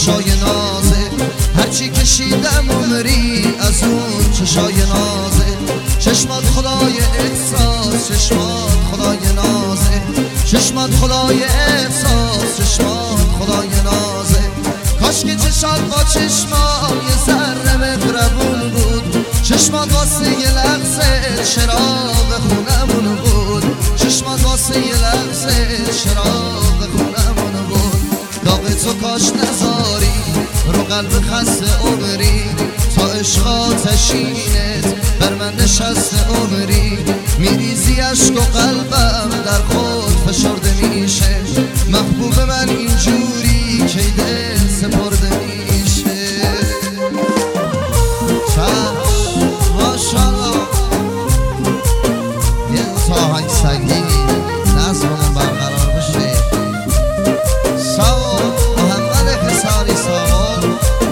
چشای نازه، هرچی کشیدم عمری از اون چشای نازه. چشمات خدای احساس، چشمات خدای نازه، چشمات خدای احساس، چشمات خدای نازه. کاش که چشات با چشمام یه ذره مهربون بود، چشمات واسه یه لحظه چراغ خونمون بود، چشمات واسه یه لحظه چراغ خونمون بود. داغ تو کاش نذاری رو قلب خسته عمری، تا عشق آتشینت بر من نشسته عمری. میریزی عشق و قلبم در خود فشرده میشه، محبوب من اینجوری که دل سپرده میشه. ماشالله یه تا آهنگ سنگینی نظممون برقرار بشه. ساو محمد حساری ساو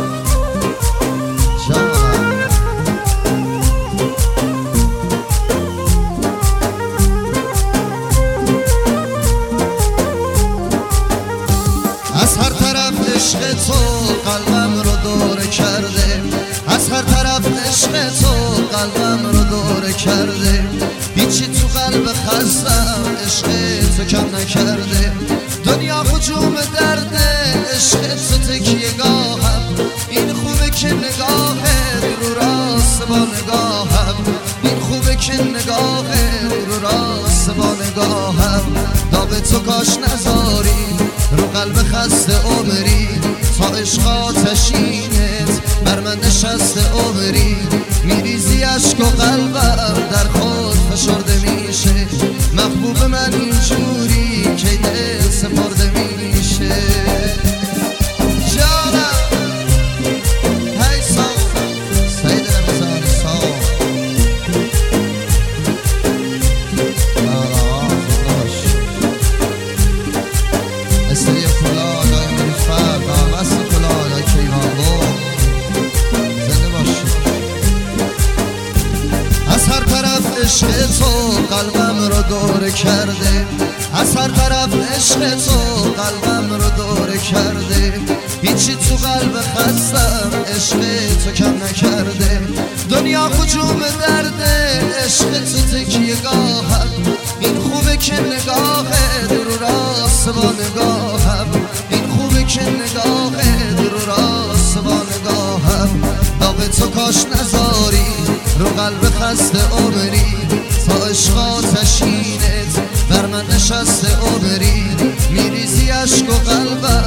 از هر طرف عشق تو قلبم رو دوره کرده، از هر طرف عشق تو قلبم رو دوره کرده. هیچی تو قلب خستم عشق تو کم نکرده. دنیا هجوم درده، عشق تو تکیه گاهم. این خوبه که نگاهت رو راست با نگاهم، این خوبه که نگاهت رو راست با نگاهم. داغ تو کاش نذاری رو قلب خسته عمری، تا عشق آتشینت بر من نشسته عمری. میریزی عشق و قلبم در خود فشرده میشه، محبوب من اینجوری که دل سپرده میشه. جانم هی ساو سید رمضان ساو استری کلا آقای مریفت بست کلا آقای کیوانگو زنده باشه. از هر طرف عشق تو قلبم رو دوره کرده، از هر طرف عشق تو قلبم رو دوره کرده. هیچی تو قلب خستم عشق تو کم نکرده. دنیا هجوم درده، عشق تو تکیه گاهم. این خوبه که نگاهت رو راست با نگاهم، این خوبه که نگاهت رو راست با نگاهم. داغ تو کاش نذاری رو قلب خسته عمری، تا عشق آتشینت بر من نشسته عمری. میریزی عشق و قلبم